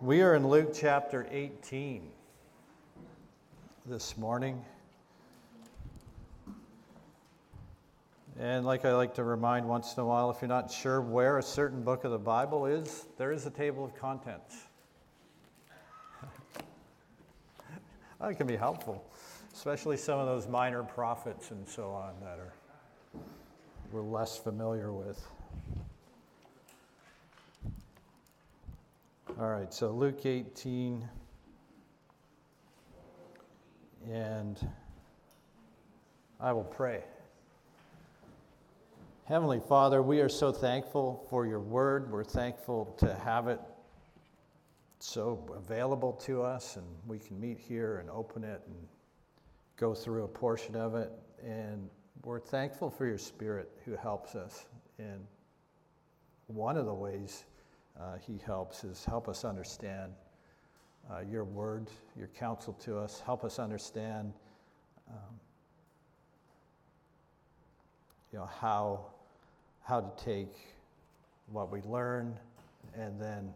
We are in Luke chapter 18 this morning. And like I like to remind once in a while, if you're not sure where a certain book of the Bible is, there is a table of contents. That can be helpful, especially some of those minor prophets and so on that we're less familiar with. All right, so Luke 18, and I will pray. Heavenly Father, we are so thankful for your word. We're thankful to have it so available to us, and we can meet here and open it and go through a portion of it. And we're thankful for your Spirit who helps us. And one of the ways he helps us understand your word, your counsel to us. Help us understand how to take what we learn and then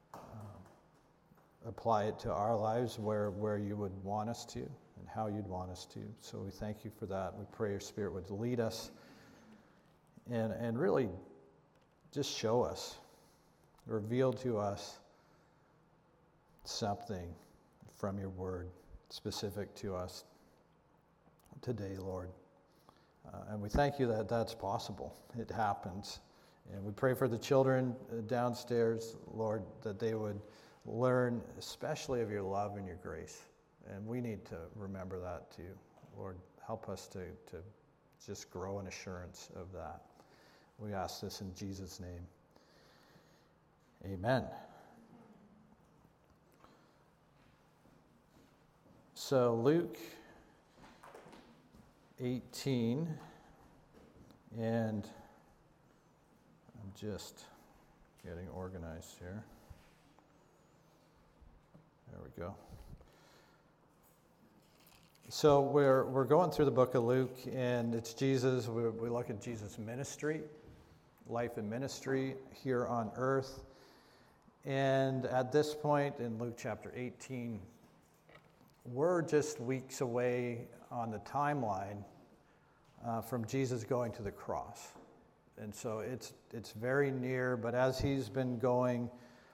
apply it to our lives where you would want us to and how you'd want us to. So we thank you for that. We pray your Spirit would lead us and really just show us, reveal to us something from your word specific to us today, Lord. And we thank you that that's possible. It happens. And we pray for the children downstairs, Lord, that they would learn especially of your love and your grace. And we need to remember that too. Lord, help us to just grow in assurance of that. We ask this in Jesus' name. Amen. So Luke 18, and I'm just getting organized here. There we go. So we're going through the book of Luke, and it's Jesus. We look at Jesus' ministry, life and ministry here on earth. And at this point in Luke chapter 18, we're just weeks away on the timeline from Jesus going to the cross. And so it's very near, but as he's been going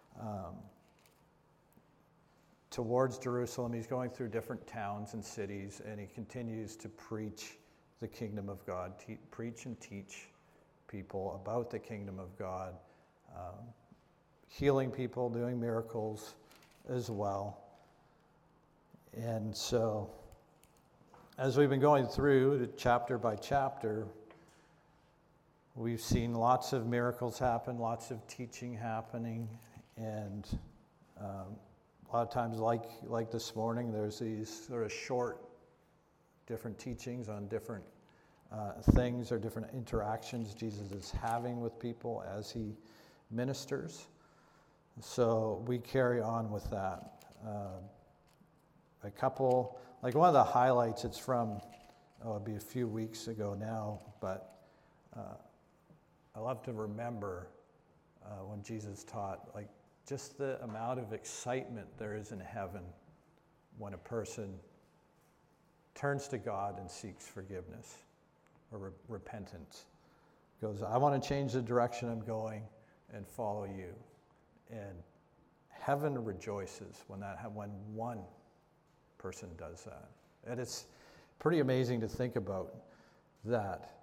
towards Jerusalem, he's going through different towns and cities, and he continues to preach the kingdom of God, preach and teach people about the kingdom of God, healing people, doing miracles as well. And so, as we've been going through chapter by chapter, we've seen lots of miracles happen, lots of teaching happening, and a lot of times, like this morning, there's these sort of short, different teachings on different things or different interactions Jesus is having with people as he ministers. So we carry on with that. A couple, like one of the highlights, it's from, it'd be a few weeks ago now, but I love to remember when Jesus taught, like just the amount of excitement there is in heaven when a person turns to God and seeks forgiveness or repentance. Goes, I want to change the direction I'm going and follow you. And heaven rejoices when one person does that. And it's pretty amazing to think about that.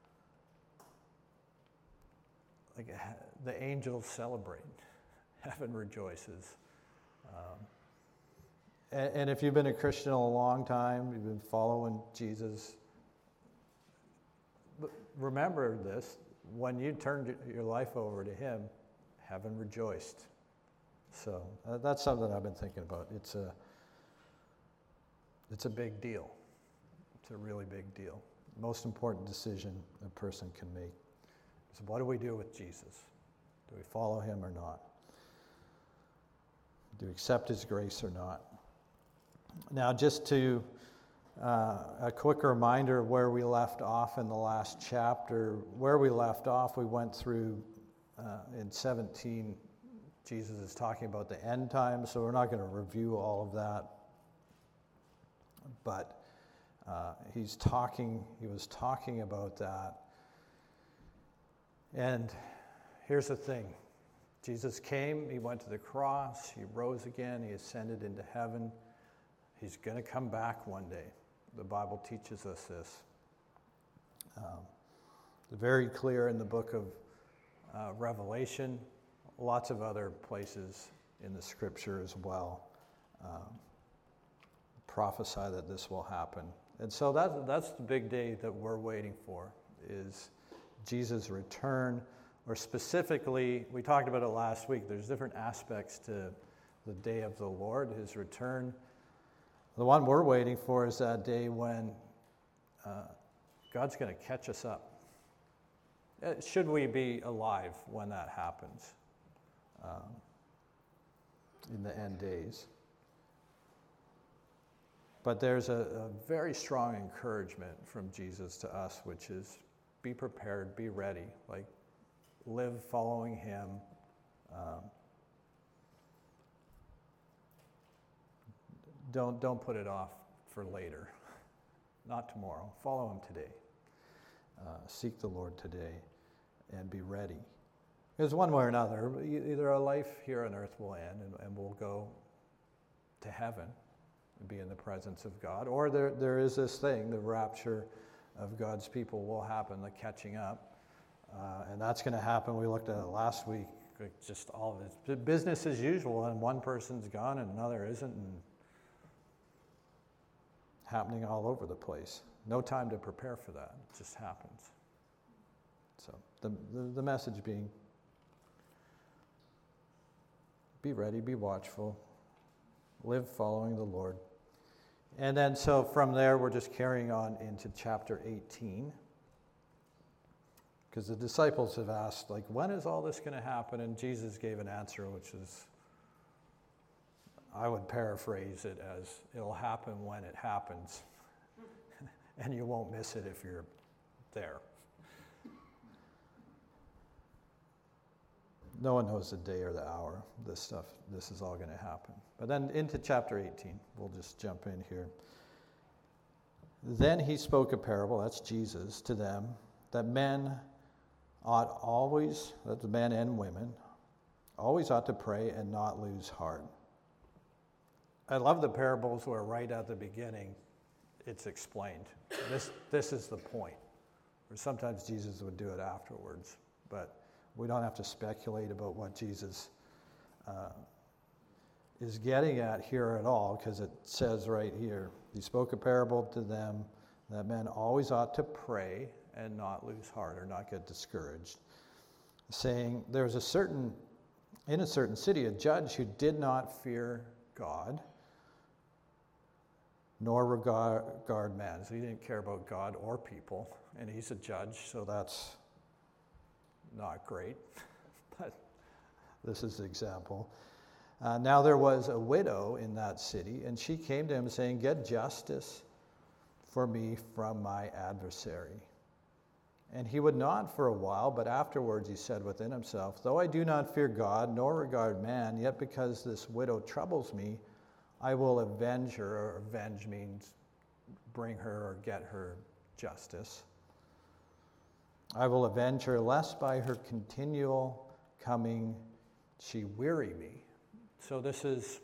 Like the angels celebrate, heaven rejoices. And if you've been a Christian a long time, you've been following Jesus, remember this, when you turned your life over to him, heaven rejoiced. So that's something I've been thinking about. It's a big deal. It's a really big deal. Most important decision a person can make is, what do we do with Jesus? Do we follow him or not? Do we accept his grace or not? Now, just to a quick reminder of where we left off in the last chapter. Where we left off, we went through in 17 Jesus is talking about the end times, so we're not going to review all of that. But he was talking about that. And here's the thing. Jesus came, he went to the cross, he rose again, he ascended into heaven. He's going to come back one day. The Bible teaches us this. Very clear in the book of Revelation, lots of other places in the scripture as well prophesy that this will happen. And so that's the big day that we're waiting for, is Jesus' return, or specifically, we talked about it last week, there's different aspects to the day of the Lord, his return. The one we're waiting for is that day when God's going to catch us up. Should we be alive when that happens in the end days? But there's a very strong encouragement from Jesus to us, which is be prepared, be ready, like live following him. Don't put it off for later, not tomorrow. Follow him today. Seek the Lord today and be ready. Because one way or another, either our life here on earth will end and we'll go to heaven and be in the presence of God, or there is this thing, the rapture of God's people will happen, the catching up. And that's going to happen. We looked at it last week, just all of it. Business as usual, and one person's gone and another isn't, and happening all over the place. No time to prepare for that. It just happens. So the message being, be ready, be watchful, live following the Lord. And then so from there, we're just carrying on into chapter 18. Because the disciples have asked, like, when is all this going to happen? And Jesus gave an answer, which is, I would paraphrase it as, it'll happen when it happens. And you won't miss it if you're there. No one knows the day or the hour. This is all going to happen. But then into chapter 18, we'll just jump in here. Then he spoke a parable, that's Jesus, to them, that men ought always, that's men and women, always ought to pray and not lose heart. I love the parables where right at the beginning it's explained. This is the point. Or sometimes Jesus would do it afterwards, but we don't have to speculate about what Jesus is getting at here at all, because it says right here, he spoke a parable to them that men always ought to pray and not lose heart or not get discouraged, saying there was in a certain city a judge who did not fear God nor regard man. So he didn't care about God or people, and he's a judge, so that's not great. But this is the example. Now there was a widow in that city, and she came to him saying, get justice for me from my adversary. And he would not for a while, but afterwards he said within himself, though I do not fear God nor regard man, yet because this widow troubles me, I will avenge her, or avenge means bring her or get her justice. I will avenge her, lest by her continual coming she weary me. So this is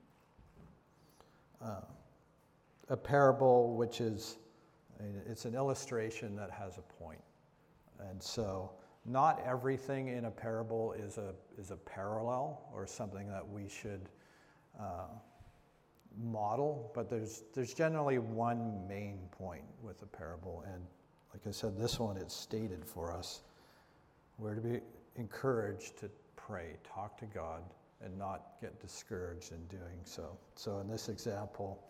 a parable which is, it's an illustration that has a point. And so not everything in a parable is a parallel or something that we should model, but there's generally one main point with a parable. And like I said, this one is stated for us. We're to be encouraged to pray, talk to God, and not get discouraged in doing so. So in this example,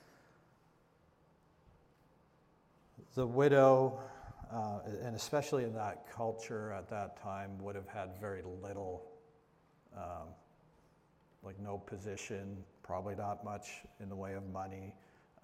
the widow, and especially in that culture at that time, would have had very little, like no position, probably not much in the way of money,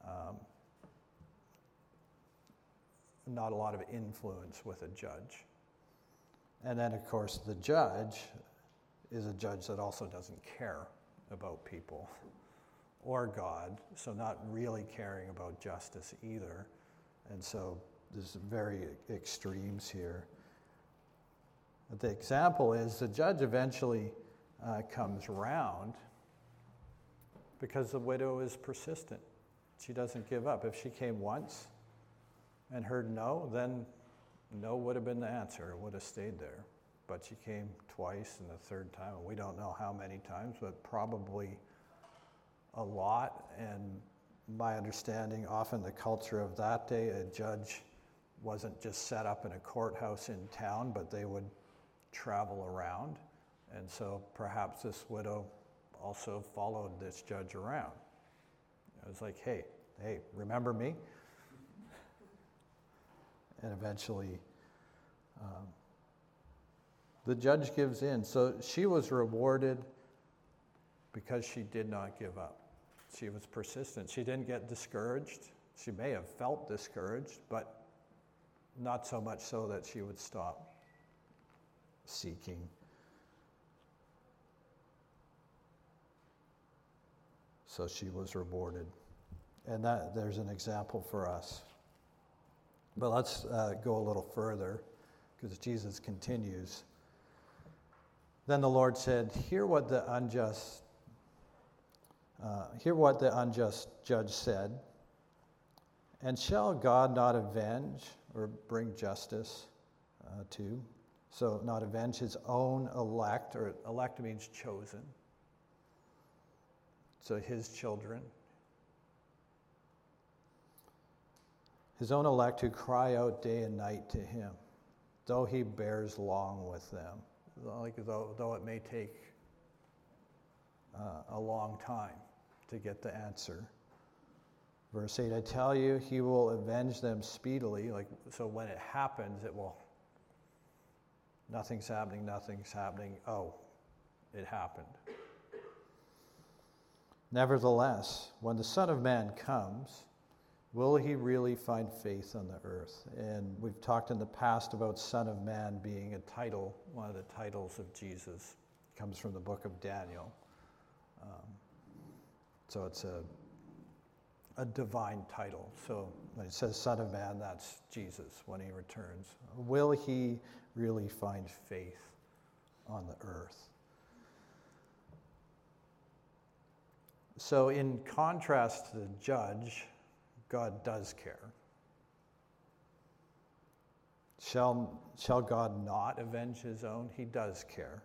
not a lot of influence with a judge. And then, of course, the judge is a judge that also doesn't care about people or God, so not really caring about justice either. And so there's very extremes here. But the example is the judge eventually comes round because the widow is persistent. She doesn't give up. If she came once and heard no, then no would have been the answer. It would have stayed there. But she came twice and the third time, and we don't know how many times, but probably a lot. And my understanding, often the culture of that day, a judge wasn't just set up in a courthouse in town, but they would travel around. And so perhaps this widow also followed this judge around. It was like, hey, remember me? And eventually, the judge gives in. So she was rewarded because she did not give up. She was persistent. She didn't get discouraged. She may have felt discouraged, but not so much so that she would stop seeking. So she was rewarded. And that there's an example for us. But let's go a little further, because Jesus continues. Then the Lord said, hear what the unjust judge said. And shall God not avenge or bring justice to? So not avenge his own elect, or elect means chosen. So his children. His own elect who cry out day and night to him, though he bears long with them. Like though it may take a long time to get the answer. Verse 8, I tell you, he will avenge them speedily. So when it happens, it will, nothing's happening. Oh, it happened. Nevertheless, when the Son of Man comes, will he really find faith on the earth? And we've talked in the past about Son of Man being a title, one of the titles of Jesus. It comes from the book of Daniel. So it's a divine title. So when it says Son of Man, that's Jesus when he returns. Will he really find faith on the earth? So in contrast to the judge, God does care. Shall God not avenge his own? He does care.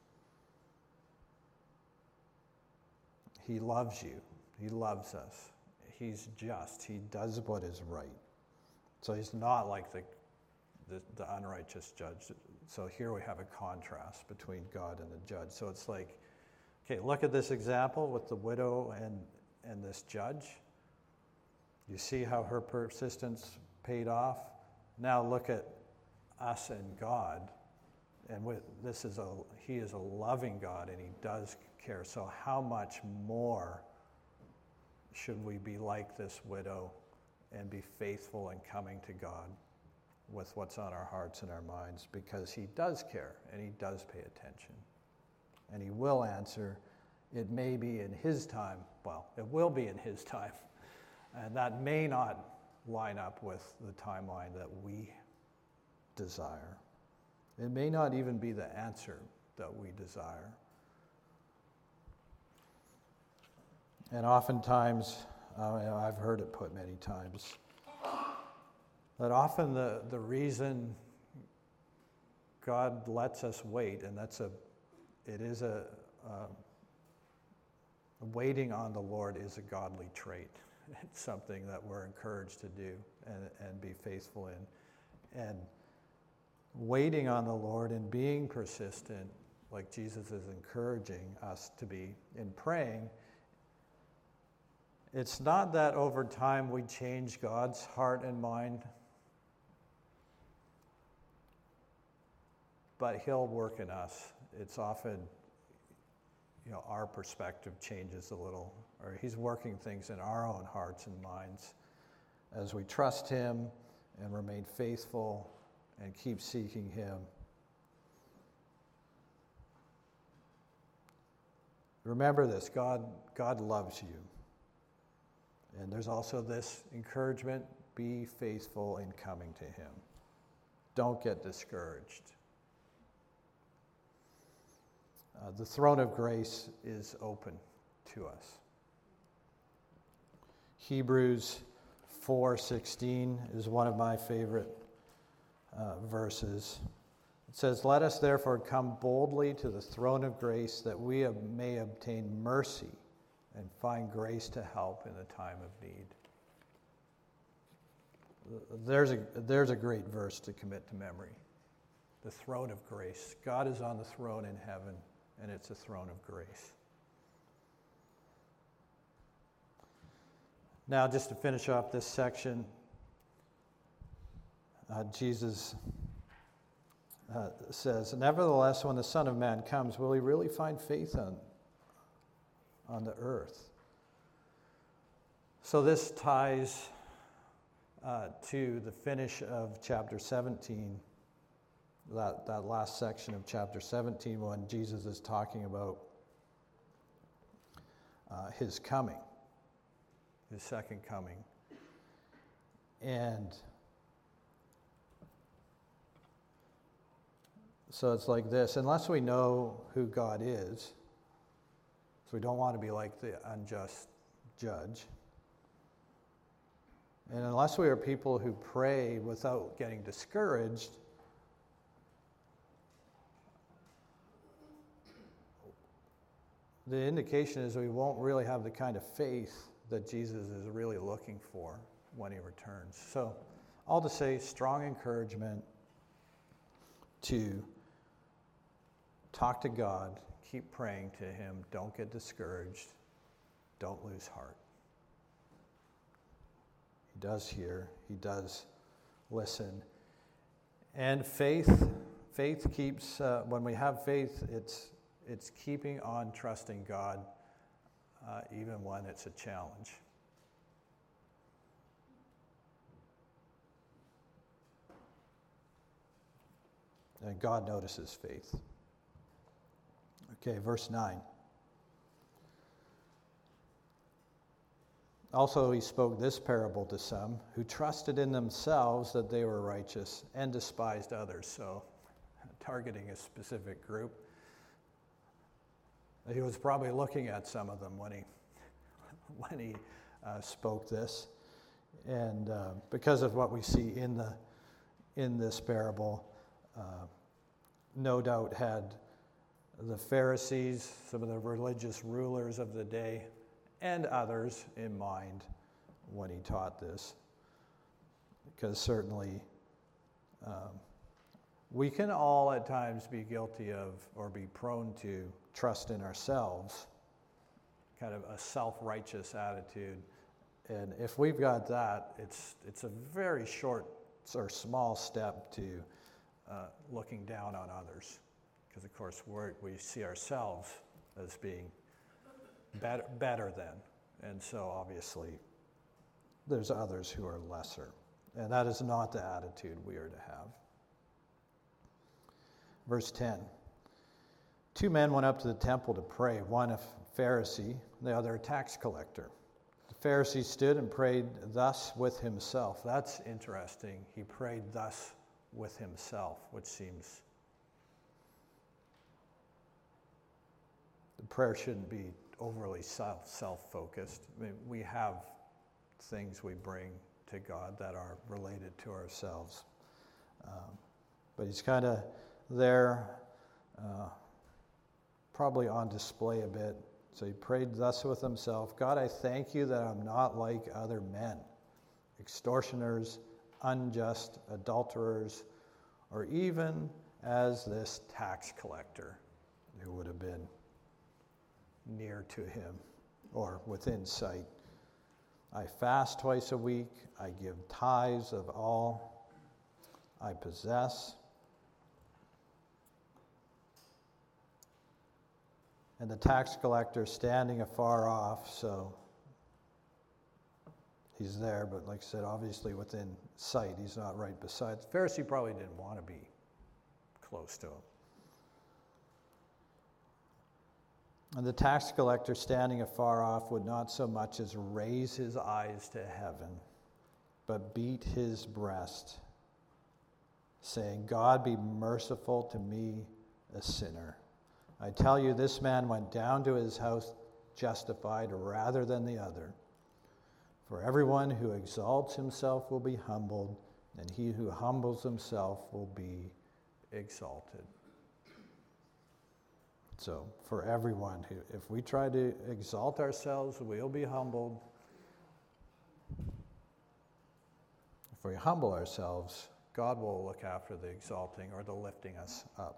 He loves you. He loves us. He's just. He does what is right. So he's not like the unrighteous judge. So here we have a contrast between God and the judge. So it's like, okay, look at this example with the widow and this judge. You see how her persistence paid off? Now look at us and God. And he is a loving God, and he does care. So how much more should we be like this widow and be faithful in coming to God with what's on our hearts and our minds? Because he does care, and he does pay attention. And he will answer. It may be in his time. Well, it will be in his time. And that may not line up with the timeline that we desire. It may not even be the answer that we desire. And oftentimes, I've heard it put many times, that often the reason God lets us wait, and waiting on the Lord is a godly trait. It's something that we're encouraged to do and be faithful in. And waiting on the Lord and being persistent, like Jesus is encouraging us to be in praying, it's not that over time we change God's heart and mind, but he'll work in us. It's often, our perspective changes a little, or he's working things in our own hearts and minds as we trust him and remain faithful and keep seeking him. Remember this, God loves you. And there's also this encouragement, be faithful in coming to him. Don't get discouraged. The throne of grace is open to us. Hebrews 4:16 is one of my favorite verses. It says, "Let us therefore come boldly to the throne of grace that we may obtain mercy and find grace to help in the time of need." There's a great verse to commit to memory. The throne of grace. God is on the throne in heaven, and it's a throne of grace. Now, just to finish off this section, Jesus says, "Nevertheless, when the Son of Man comes, will he really find faith on the earth?" So this ties to the finish of chapter 17, that last section of chapter 17, when Jesus is talking about his coming, his second coming. And so it's like this: unless we know who God is, so we don't want to be like the unjust judge, and unless we are people who pray without getting discouraged, the indication is we won't really have the kind of faith that Jesus is really looking for when he returns. So, all to say, strong encouragement to talk to God, keep praying to him, don't get discouraged, don't lose heart. He does hear, he does listen. And faith keeps, when we have faith, it's keeping on trusting God even when it's a challenge. And God notices faith. Okay, verse 9. "Also he spoke this parable to some who trusted in themselves that they were righteous and despised others." So, targeting a specific group. He was probably looking at some of them when he spoke this, and because of what we see in this parable, no doubt had the Pharisees, some of the religious rulers of the day, and others in mind when he taught this, because certainly we can all at times be guilty of or be prone to trust in ourselves, kind of a self-righteous attitude. And if we've got that, it's a very short or small step to looking down on others, because of course we see ourselves as being better than, and so obviously there's others who are lesser, and that is not the attitude we are to have. Verse 10. "Two men went up to the temple to pray, one a Pharisee, the other a tax collector. The Pharisee stood and prayed thus with himself." That's interesting. He prayed thus with himself, which seems, the prayer shouldn't be overly self-focused. I mean, we have things we bring to God that are related to ourselves. But he's kind of there, probably on display a bit. So he prayed thus with himself: "God, I thank you that I'm not like other men, extortioners, unjust, adulterers, or even as this tax collector," who would have been near to him or within sight. "I fast twice a week. I give tithes of all I possess." And the tax collector standing afar off, so he's there, but like I said, obviously within sight, he's not right beside. The Pharisee probably didn't want to be close to him. And the tax collector, standing afar off, would not so much as raise his eyes to heaven, but beat his breast, saying, God, be merciful to me, a sinner. I tell you, this man went down to his house justified rather than the other. For everyone who exalts himself will be humbled, and he who humbles himself will be exalted. So for everyone who, if we try to exalt ourselves, we'll be humbled. If we humble ourselves, God will look after the exalting or the lifting us up.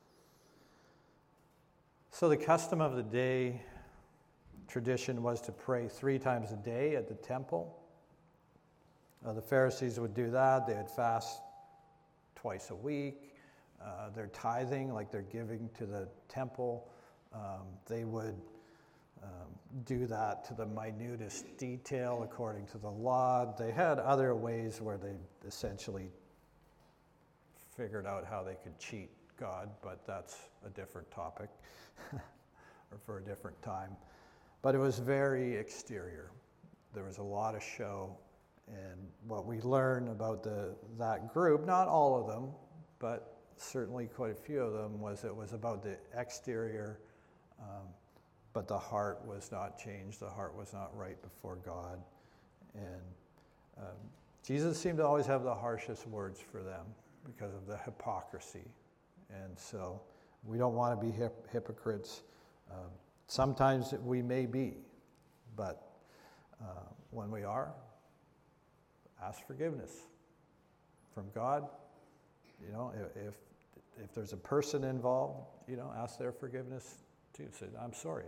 So the custom of the day, tradition was to pray 3 times a day at the temple. The Pharisees would do that. They would fast twice a week. Their tithing, like their giving to the temple, they would do that to the minutest detail according to the law. They had other ways where they essentially figured out how they could cheat God, but that's a different topic or for a different time. But it was very exterior. There was a lot of show. And what we learn about that group, not all of them, but certainly quite a few of them, was it was about the exterior, but the heart was not changed. The heart was not right before God. And Jesus seemed to always have the harshest words for them because of the hypocrisy. And so we don't want to be hypocrites. Sometimes we may be, but when we are, ask forgiveness from God. You know, if there's a person involved, you know, ask their forgiveness too. Say, I'm sorry.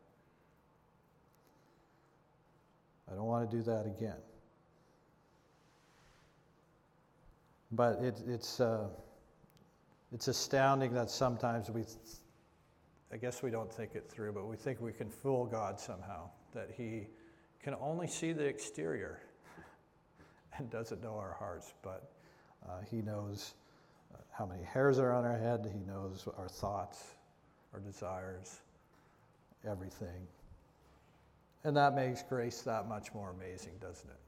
I don't want to do that again. But it's astounding that sometimes I guess we don't think it through, but we think we can fool God somehow, that he can only see the exterior and doesn't know our hearts, but he knows how many hairs are on our head. He knows our thoughts, our desires, everything. And that makes grace that much more amazing, doesn't it?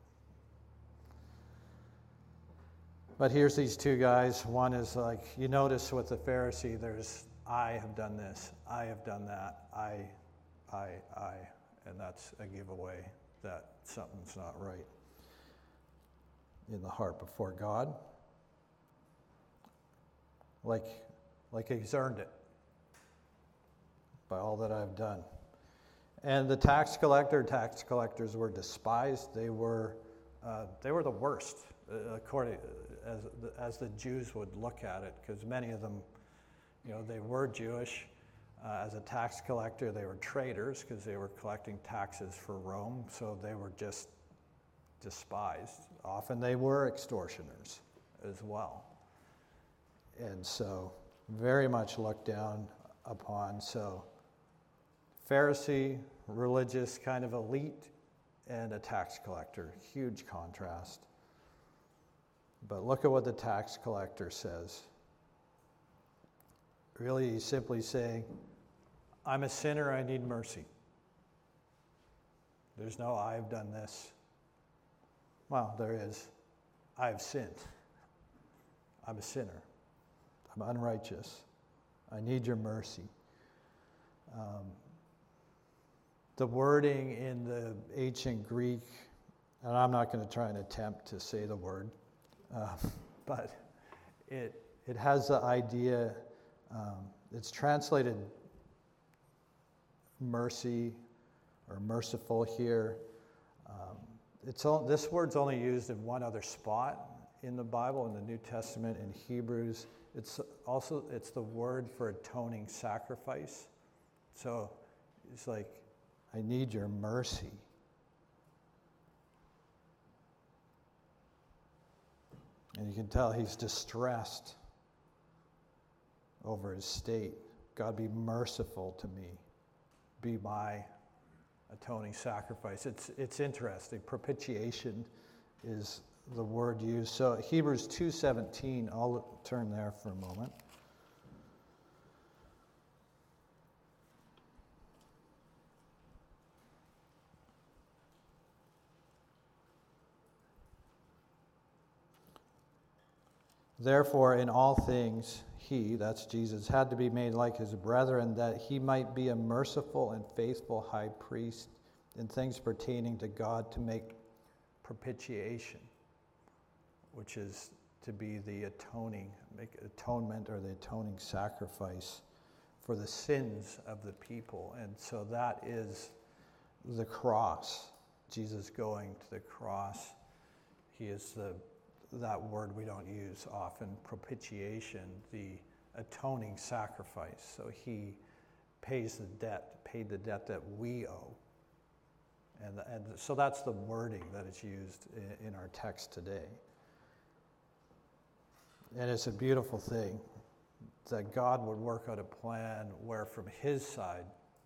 But here's these 2 guys. One is like, you notice with the Pharisee, there's, I have done this, I have done that, I, and that's a giveaway that something's not right in the heart before God. Like he's earned it by all that I've done. And the tax collectors were despised. They were the worst, according as the Jews would look at it, because many of them, you know, they were Jewish. As a tax collector, they were traitors because they were collecting taxes for Rome, so they were just despised. Often they were extortioners as well. And so very much looked down upon. So Pharisee, religious kind of elite, and a tax collector. Huge contrast. But look at what the tax collector says. Really, he's simply saying, I'm a sinner, I need mercy. There's no, I've done this. Well, there is. I've sinned. I'm a sinner. I'm unrighteous. I need your mercy. The wording in the ancient Greek, and I'm not going to try and attempt to say the word, but it has the idea, it's translated mercy or merciful here. This word's only used in one other spot in the Bible, in the New Testament, in Hebrews. It's the word for atoning sacrifice. So it's like, I need your mercy. And you can tell he's distressed over his state. God, be merciful to me. Be my atoning sacrifice. It's interesting. Propitiation is the word used. So Hebrews 2:17, I'll turn there for a moment. Therefore, in all things, he, that's Jesus, had to be made like his brethren, that he might be a merciful and faithful high priest in things pertaining to God, to make propitiation, which is to be the atonement or the atoning sacrifice for the sins of the people. And so that is the cross. Jesus going to the cross. He is that word we don't use often, propitiation, the atoning sacrifice. So he paid the debt that we owe. And so that's the wording that is used in our text today. And it's a beautiful thing that God would work out a plan where from his side,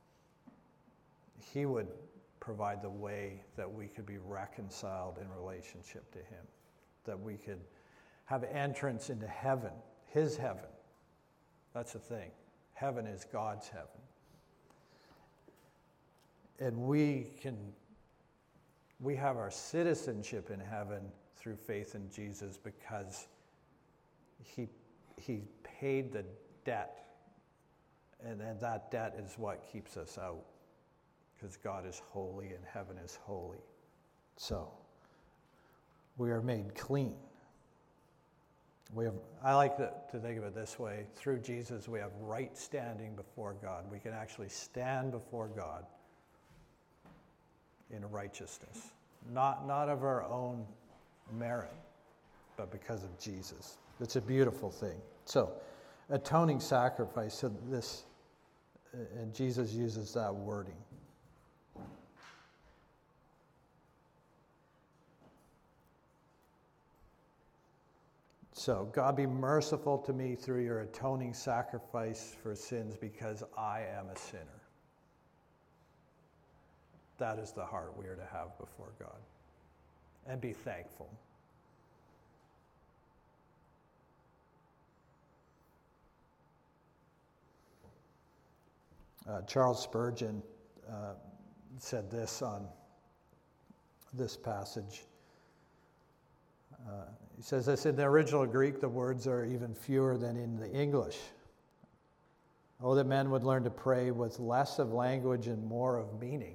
he would provide the way that we could be reconciled in relationship to him, that we could have entrance into heaven, his heaven. That's the thing. Heaven is God's heaven. And we have our citizenship in heaven through faith in Jesus because he paid the debt, and that debt is what keeps us out, because God is holy and heaven is holy. So we are made clean. I like to think of it this way: through Jesus we have right standing before God. We can actually stand before God in righteousness, not of our own merit, but because of Jesus. It's a beautiful thing. So, atoning sacrifice, so this, and Jesus uses that wording. So, God, be merciful to me through your atoning sacrifice for sins, because I am a sinner. That is the heart we are to have before God. And be thankful. Charles Spurgeon said this on this passage. He says this: in the original Greek, the words are even fewer than in the English. Oh, that men would learn to pray with less of language and more of meaning.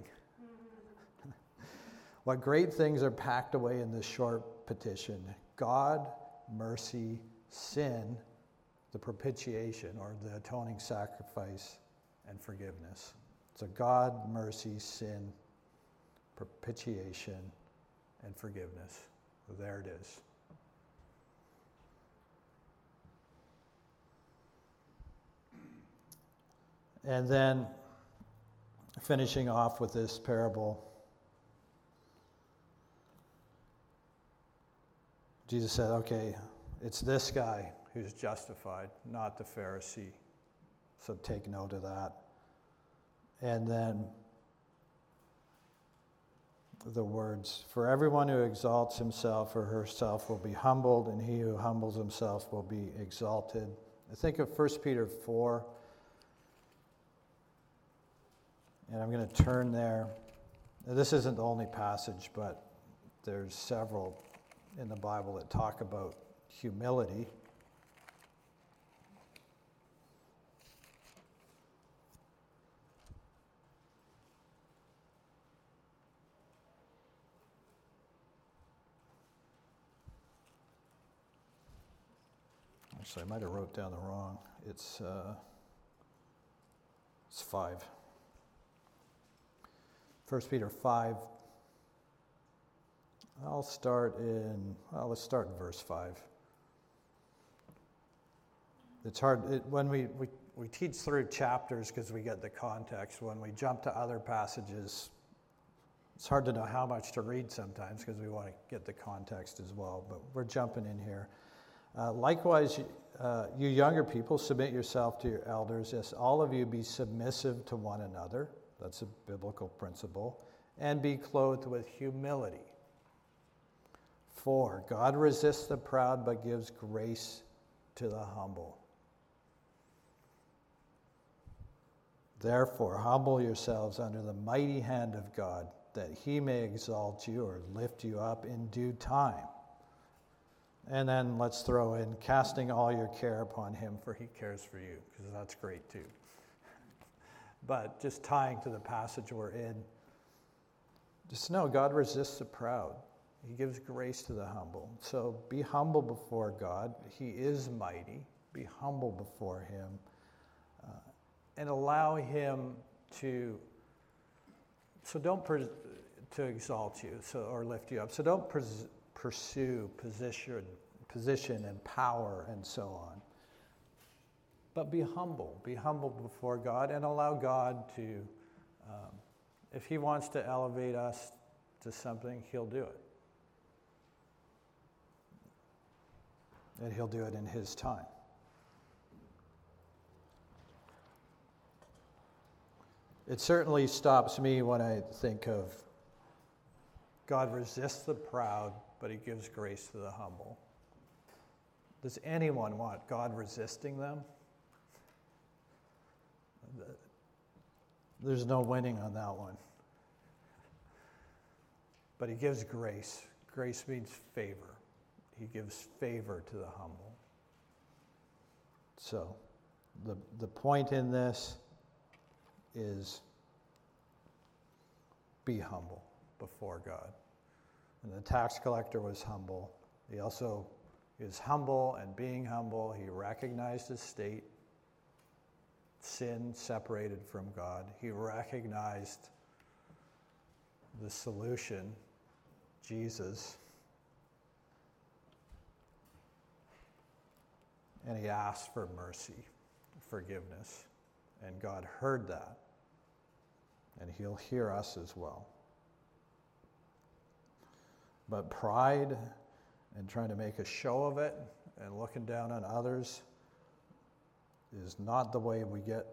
What great things are packed away in this short petition: God, mercy, sin, the propitiation or the atoning sacrifice, and forgiveness. So God, mercy, sin, propitiation, and forgiveness. So there it is. And then finishing off with this parable, Jesus said, okay, it's this guy who's justified, not the Pharisee. So take note of that. And then the words, for everyone who exalts himself or herself will be humbled, and he who humbles himself will be exalted. I think of 1 Peter 4, and I'm going to turn there. Now, this isn't the only passage, but there's several in the Bible that talk about humility. Actually, I might have wrote down the wrong. It's 5. 1 Peter 5. Let's start in verse 5. It's hard, when we teach through chapters because we get the context. When we jump to other passages, it's hard to know how much to read sometimes because we want to get the context as well, but we're jumping in here. Likewise, you younger people, submit yourself to your elders. Yes, all of you be submissive to one another. That's a biblical principle. And be clothed with humility. For God resists the proud but gives grace to the humble. Therefore, humble yourselves under the mighty hand of God, that he may exalt you or lift you up in due time. And then let's throw in casting all your care upon him, for he cares for you, because that's great too. But just tying to the passage we're in, just know God resists the proud. He gives grace to the humble. So be humble before God. He is mighty. Be humble before him. And allow him to, to exalt you or lift you up. So don't pursue position and power and so on. But be humble. Be humble before God and allow God to, if he wants to elevate us to something, he'll do it. And he'll do it in his time. It certainly stops me when I think of God resists the proud, but he gives grace to the humble. Does anyone want God resisting them? There's no winning on that one. But he gives grace. Grace means favor. He gives favor to the humble. So, the point in this is be humble before God. And the tax collector was humble. He also is humble, and being humble, he recognized his state, sin separated from God. He recognized the solution, Jesus, and he asked for mercy, forgiveness, and God heard that, and he'll hear us as well. But pride and trying to make a show of it and looking down on others is not the way we get.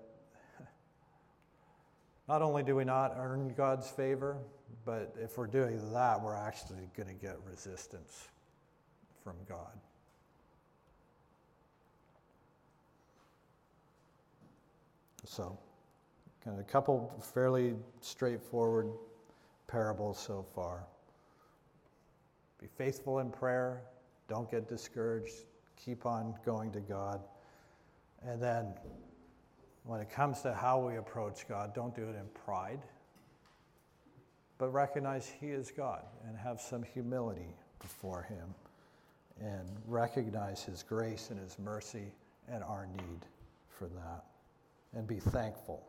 Not only do we not earn God's favor, but if we're doing that, we're actually going to get resistance from God. So, kind of a couple fairly straightforward parables so far. Be faithful in prayer. Don't get discouraged. Keep on going to God. And then when it comes to how we approach God, don't do it in pride, but recognize he is God and have some humility before him and recognize his grace and his mercy and our need for that, and be thankful.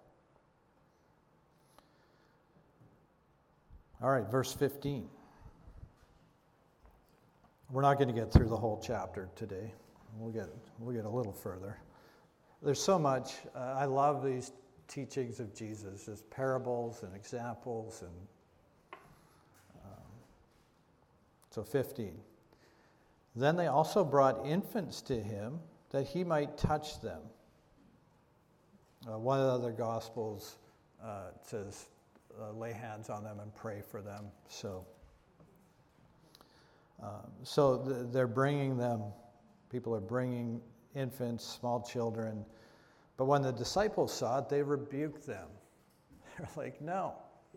All right, verse 15. We're not going to get through the whole chapter today. We'll get a little further. There's so much. I love these teachings of Jesus, as parables and examples. And so 15. Then they also brought infants to him that he might touch them. One of the other Gospels says, lay hands on them and pray for them. So they're bringing them, people are bringing infants, small children. But when the disciples saw it, they rebuked them. They're like, no.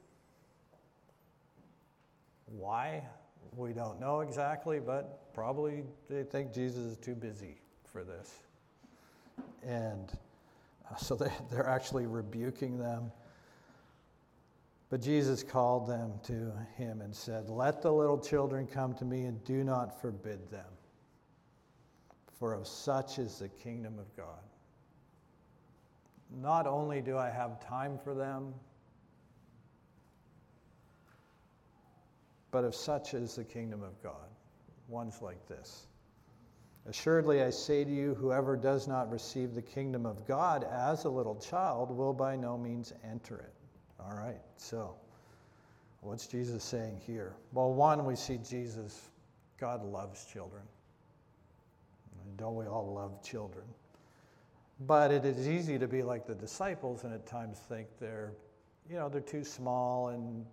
Why? We don't know exactly, but probably they think Jesus is too busy for this. And so they're actually rebuking them. But Jesus called them to him and said, let the little children come to me and do not forbid them, for of such is the kingdom of God. Not only do I have time for them, but of such is the kingdom of God. Ones like this. Assuredly, I say to you, whoever does not receive the kingdom of God as a little child will by no means enter it. All right, so what's Jesus saying here? Well, one, we see Jesus, God loves children. Don't we all love children? But it is easy to be like the disciples and at times think they're too small and,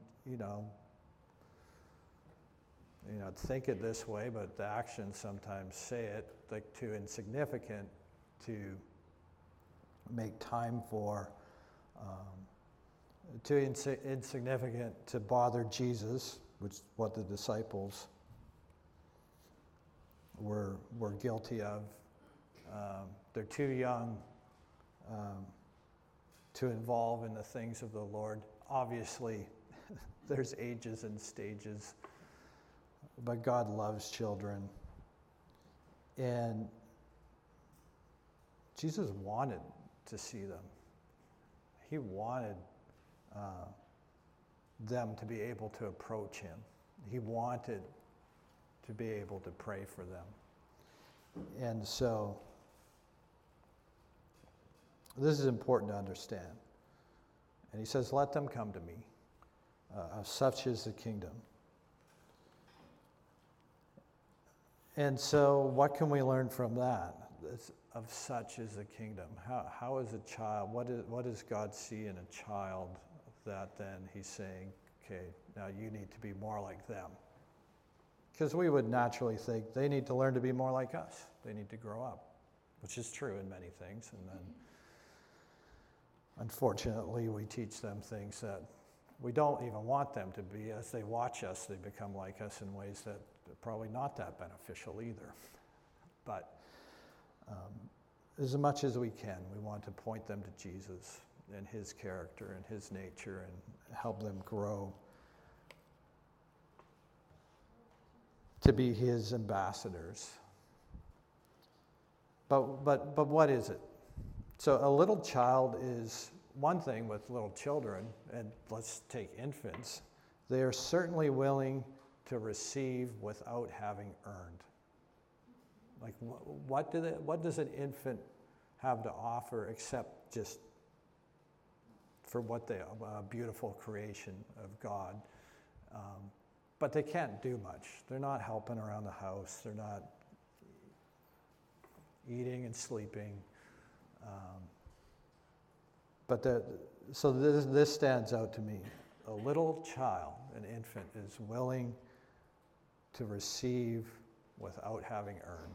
think it this way, but the actions sometimes say it, like too insignificant to make time for, too insignificant to bother Jesus, which is what the disciples we're guilty of. They're too young to involve in the things of the Lord. Obviously, there's ages and stages, but God loves children. And Jesus wanted to see them. He wanted them to be able to approach him. He wanted to be able to pray for them. And so, this is important to understand. And he says, let them come to me. Of such is the kingdom. And so, what can we learn from that? Of such is the kingdom. How is a child, what does God see in a child that then he's saying, okay, now you need to be more like them? Because we would naturally think they need to learn to be more like us. They need to grow up, which is true in many things. And then, unfortunately, we teach them things that we don't even want them to be. As they watch us, they become like us in ways that are probably not that beneficial either. But as much as we can, we want to point them to Jesus and his character and his nature and help them grow to be his ambassadors. But what is it? So a little child is one thing with little children, and let's take infants. They are certainly willing to receive without having earned. Like, what does an infant have to offer except just for what they are, a beautiful creation of God? But they can't do much. They're not helping around the house. They're not eating and sleeping. So this stands out to me. A little child, an infant, is willing to receive without having earned.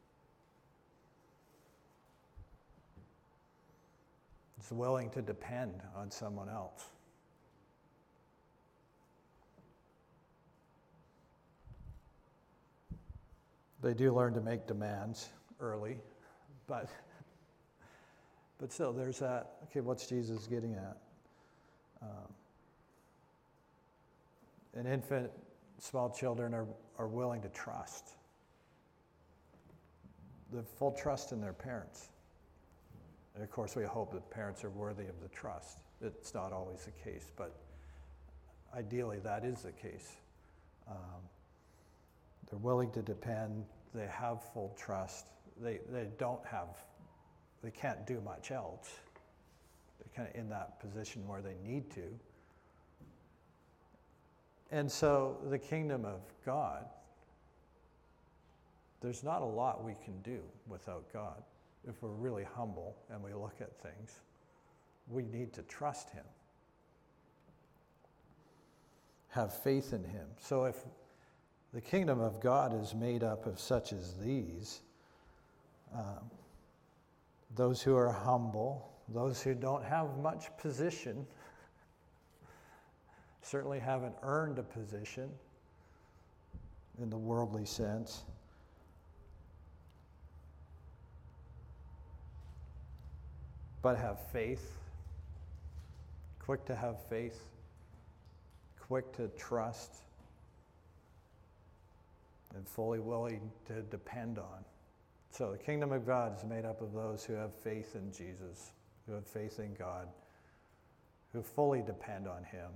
It's willing to depend on someone else. They do learn to make demands early, but still there's that, okay, what's Jesus getting at? An infant, small children are willing to trust. The full trust in their parents. And of course, we hope that parents are worthy of the trust. It's not always the case, but ideally that is the case. They're willing to depend. They have full trust. They can't do much else. They're kind of in that position where they need to. And so the kingdom of God, there's not a lot we can do without God. If we're really humble and we look at things, we need to trust him. Have faith in him. So if the kingdom of God is made up of such as these, those who are humble, those who don't have much position, certainly haven't earned a position in the worldly sense, but have faith, quick to have faith, quick to trust, and fully willing to depend on. So the kingdom of God is made up of those who have faith in Jesus, who have faith in God, who fully depend on him.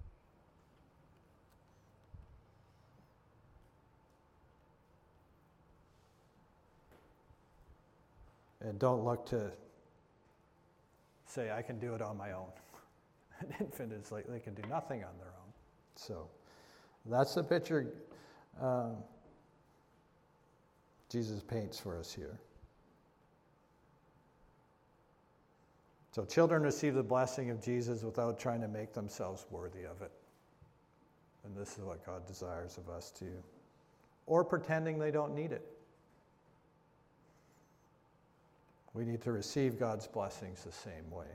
And don't look to say, I can do it on my own. An infant is like, they can do nothing on their own. So that's the picture Jesus paints for us here. So children receive the blessing of Jesus without trying to make themselves worthy of it. And this is what God desires of us too. Or pretending they don't need it. We need to receive God's blessings the same way.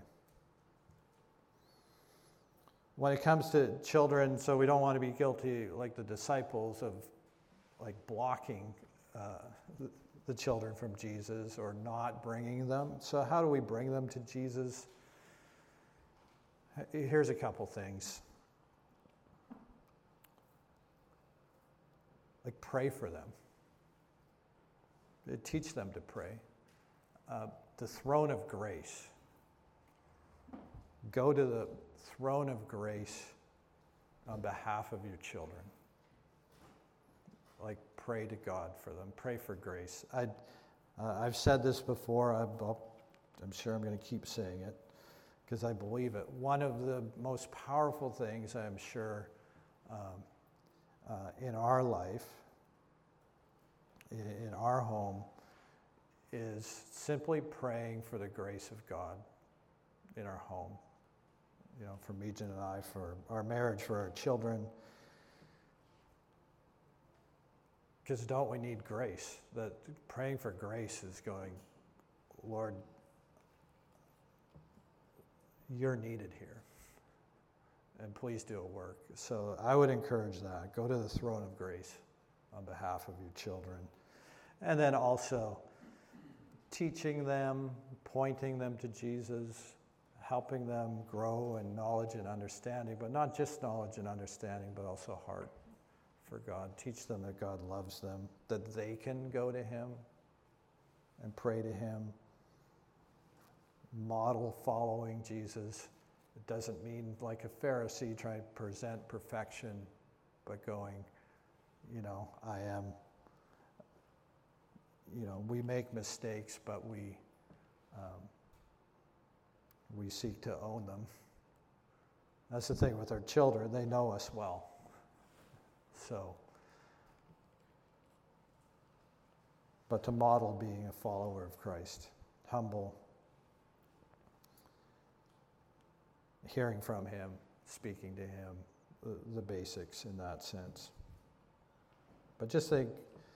When it comes to children, so we don't want to be guilty like the disciples of like blocking the children from Jesus or not bringing them. So how do we bring them to Jesus? Here's a couple things. Like, pray for them. Teach them to pray. The throne of grace. Go to the throne of grace on behalf of your children. Like, pray to God for them. Pray for grace. I've said this before. I'm sure I'm going to keep saying it because I believe it. One of the most powerful things, I'm sure, in our life, in our home, is simply praying for the grace of God in our home. You know, for Megan and I, for our marriage, for our children. Because don't we need grace? That praying for grace is going, Lord, you're needed here. And please do a work. So I would encourage that. Go to the throne of grace on behalf of your children. And then also teaching them, pointing them to Jesus, helping them grow in knowledge and understanding, but not just knowledge and understanding, but also heart for God. Teach them that God loves them, that they can go to Him and pray to Him. Model following Jesus. It doesn't mean like a Pharisee trying to present perfection, but going, I am, we make mistakes, but we seek to own them. That's the thing with our children. They know us well. So, but to model being a follower of Christ, humble, hearing from Him, speaking to Him, the basics in that sense. But just think,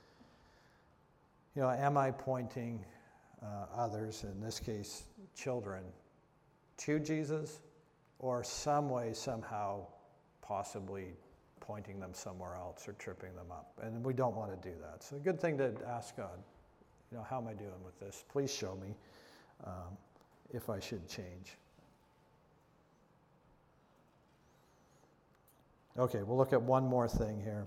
am I pointing others, in this case children, to Jesus, or some way, somehow, possibly pointing them somewhere else or tripping them up? And we don't want to do that. So a good thing to ask God, how am I doing with this? Please show me if I should change. Okay, we'll look at one more thing here.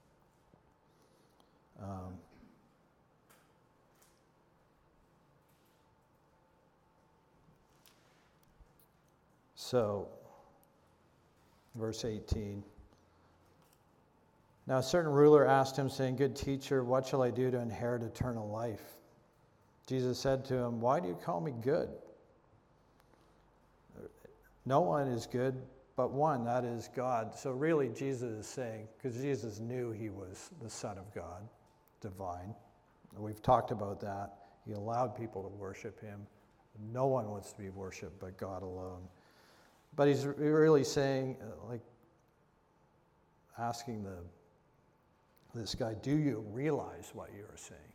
So, verse 18. Now a certain ruler asked him, saying, Good teacher, what shall I do to inherit eternal life? Jesus said to him, Why do you call me good? No one is good but one, that is God. So really Jesus is saying, because Jesus knew He was the Son of God, divine. We've talked about that. He allowed people to worship Him. No one wants to be worshipped but God alone. But He's really saying, asking this guy, do you realize what you are saying?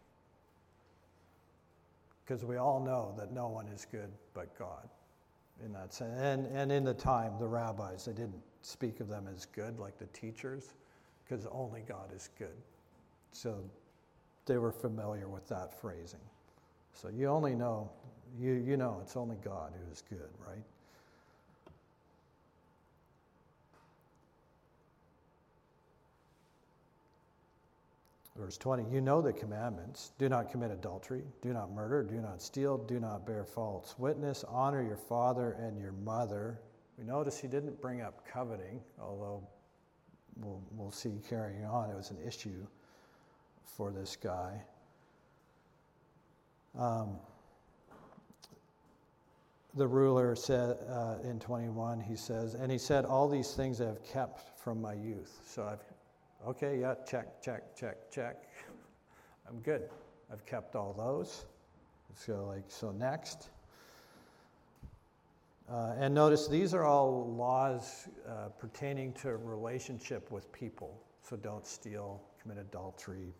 Because we all know that no one is good but God in that sense. And in the time, the rabbis, they didn't speak of them as good like the teachers, because only God is good. So they were familiar with that phrasing. So you only know, you know it's only God who is good, right? Verse 20, you know the commandments. Do not commit adultery. Do not murder. Do not steal. Do not bear false witness. Honor your father and your mother. We notice he didn't bring up coveting, although we'll see carrying on. It was an issue for this guy. The ruler said in 21, he said, all these things I have kept from my youth. So okay, yeah, check. I'm good. I've kept all those. So next. And notice these are all laws pertaining to relationship with people. So don't steal, commit adultery,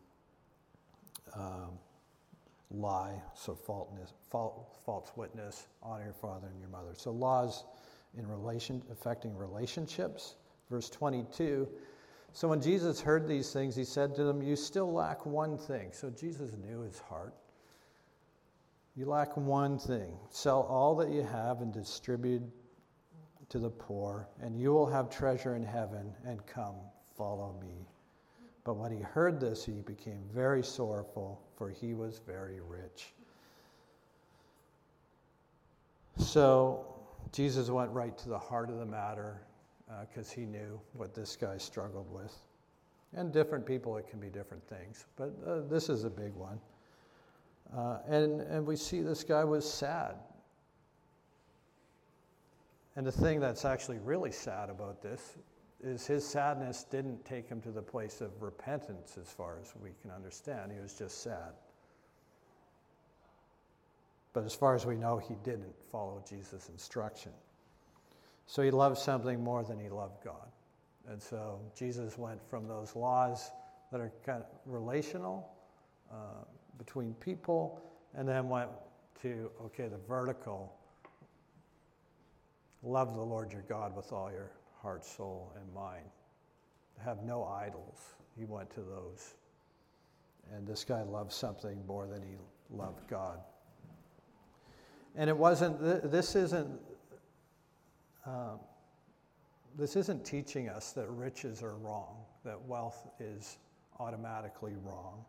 lie, so false witness, honor your father and your mother. So laws affecting relationships. Verse 22, So when Jesus heard these things, he said to them, "You still lack one thing." So Jesus knew his heart. "You lack one thing. Sell all that you have and distribute to the poor, and you will have treasure in heaven, and come, follow me." But when he heard this, he became very sorrowful, for he was very rich. So Jesus went right to the heart of the matter, because he knew what this guy struggled with. And different people, it can be different things, but this is a big one. And we see this guy was sad. And the thing that's actually really sad about this is his sadness didn't take him to the place of repentance as far as we can understand. He was just sad. But as far as we know, he didn't follow Jesus' instruction. So he loved something more than he loved God. And so Jesus went from those laws that are kind of relational between people, and then went to, okay, the vertical. Love the Lord your God with all your heart, soul, and mind. Have no idols. He went to those. And this guy loved something more than he loved God. And it wasn't, this isn't teaching us that riches are wrong, that wealth is automatically wrong.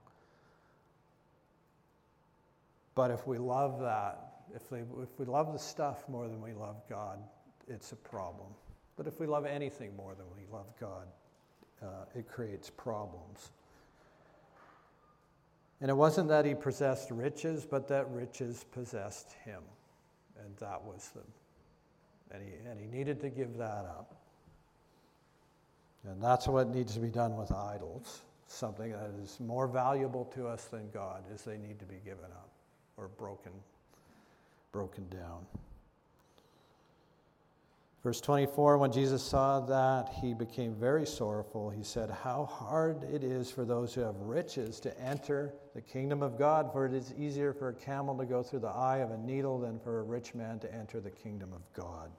But if we love that, if we love the stuff more than we love God, it's a problem. But if we love anything more than we love God, it creates problems. And it wasn't that he possessed riches, but that riches possessed him. And that was and he needed to give that up. And that's what needs to be done with idols. Something that is more valuable to us than God is they need to be given up or broken down. Verse 24, when Jesus saw that, he became very sorrowful. He said, "How hard it is for those who have riches to enter the kingdom of God, for it is easier for a camel to go through the eye of a needle than for a rich man to enter the kingdom of God."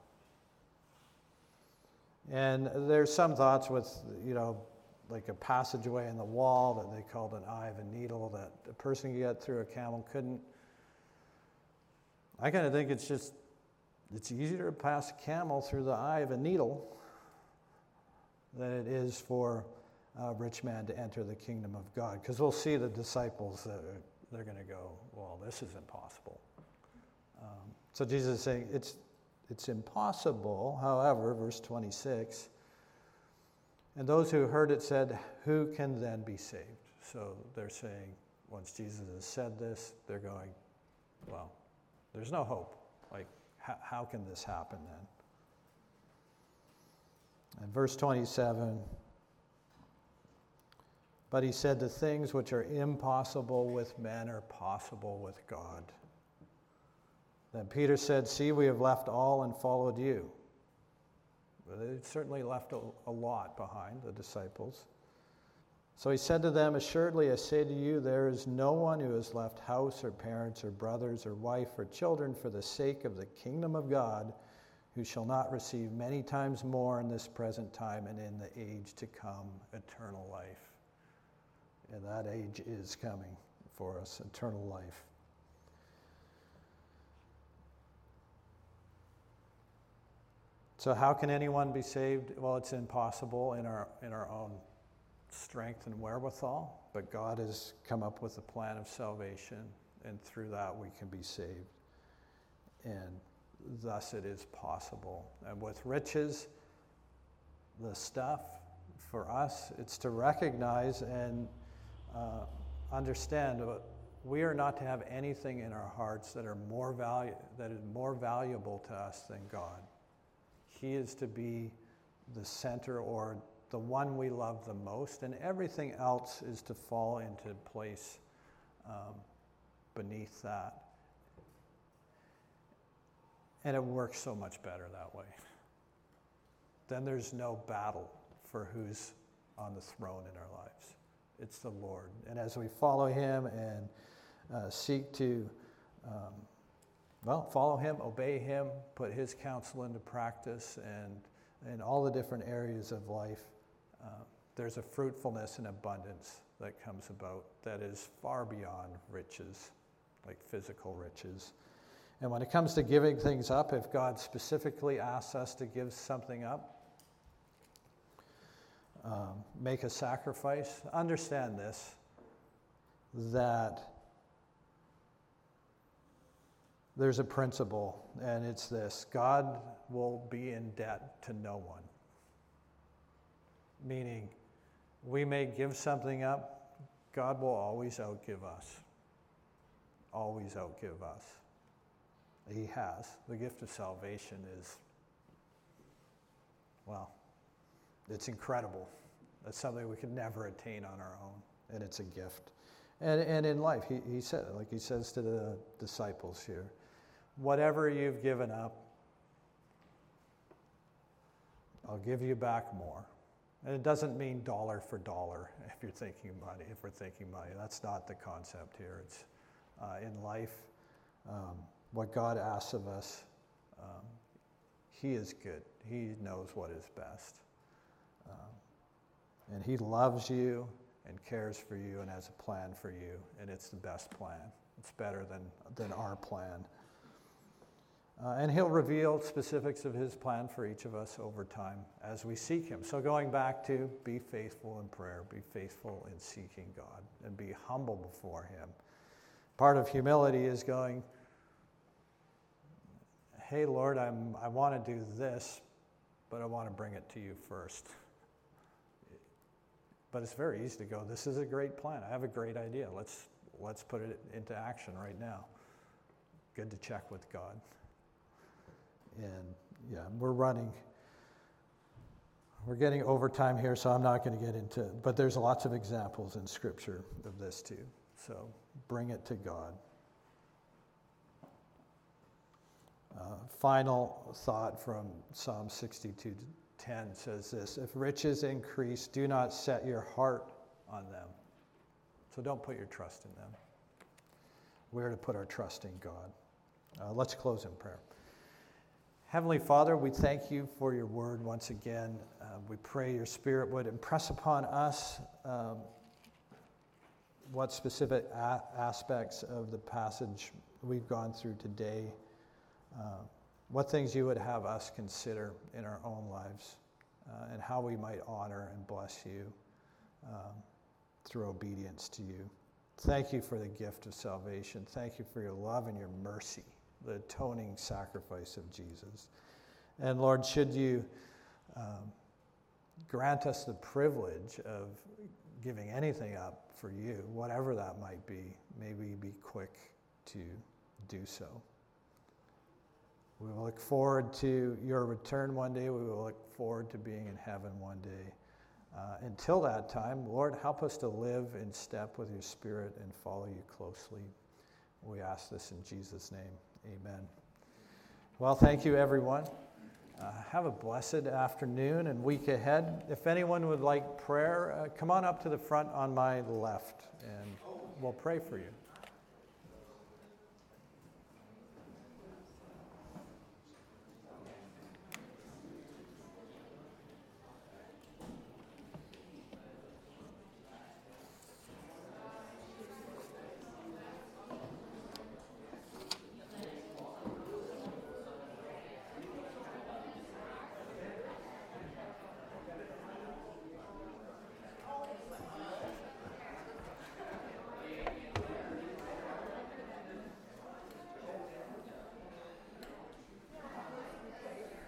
And there's some thoughts with, like a passageway in the wall that they called an eye of a needle that a person could get through, a camel couldn't. I kind of think it's easier to pass a camel through the eye of a needle than it is for a rich man to enter the kingdom of God. Because we'll see the disciples, they're going to go, "Well, this is impossible." So Jesus is saying it's impossible. However, verse 26, and those who heard it said, "Who can then be saved?" So they're saying, once Jesus has said this, they're going, well, there's no hope. Like, how can this happen then? And verse 27, but he said, "The things which are impossible with men are possible with God." Then Peter said, "See, we have left all and followed you." Well, they certainly left a lot behind, the disciples. So he said to them, "Assuredly I say to you, there is no one who has left house or parents or brothers or wife or children for the sake of the kingdom of God, who shall not receive many times more in this present time and in the age to come eternal life." And that age is coming for us, eternal life. So how can anyone be saved? Well, it's impossible in our own strength and wherewithal, but God has come up with a plan of salvation, and through that we can be saved. And thus it is possible. And with riches, the stuff, for us, it's to recognize and understand that we are not to have anything in our hearts that is more valuable to us than God. He is to be the center or the one we love the most, and everything else is to fall into place beneath that. And it works so much better that way. Then there's no battle for who's on the throne in our lives. It's the Lord. And as we follow him and seek to follow him, obey him, put his counsel into practice, and in all the different areas of life, there's a fruitfulness and abundance that comes about that is far beyond riches, like physical riches. And when it comes to giving things up, if God specifically asks us to give something up, make a sacrifice, understand this, that there's a principle, and it's this: God will be in debt to no one. Meaning, we may give something up, God will always outgive us. Always outgive us. He has. The gift of salvation is, well, it's incredible. That's something we could never attain on our own, and it's a gift. And in life, he said, like he says to the disciples here, whatever you've given up, I'll give you back more. And it doesn't mean dollar for dollar if you're thinking money, if we're thinking money. That's not the concept here. It's in life, what God asks of us, he is good. He knows what is best. And he loves you and cares for you and has a plan for you, and it's the best plan. It's better than our plan. And he'll reveal specifics of his plan for each of us over time as we seek him. So going back to be faithful in prayer, be faithful in seeking God, and be humble before him. Part of humility is going, hey, Lord, I want to do this, but I want to bring it to you first. But it's very easy to go, this is a great plan. I have a great idea. Let's put it into action right now. Good to check with God. And yeah, we're getting overtime here, so I'm not going to get into it. But there's lots of examples in Scripture of this too. So bring it to God. Final thought from Psalm 62:10 says this: if riches increase, do not set your heart on them. So don't put your trust in them. We're to put our trust in God. Let's close in prayer. Heavenly Father, we thank you for your word once again. We pray your Spirit would impress upon us what specific aspects of the passage we've gone through today, what things you would have us consider in our own lives, and how we might honor and bless you through obedience to you. Thank you for the gift of salvation. Thank you for your love and your mercy, the atoning sacrifice of Jesus. And Lord, should you grant us the privilege of giving anything up for you, whatever that might be, may we be quick to do so. We will look forward to your return one day. We will look forward to being in heaven one day. Until that time, Lord, help us to live in step with your Spirit and follow you closely. We ask this in Jesus' name. Amen. Well, thank you, everyone. Have a blessed afternoon and week ahead. If anyone would like prayer, come on up to the front on my left, and we'll pray for you.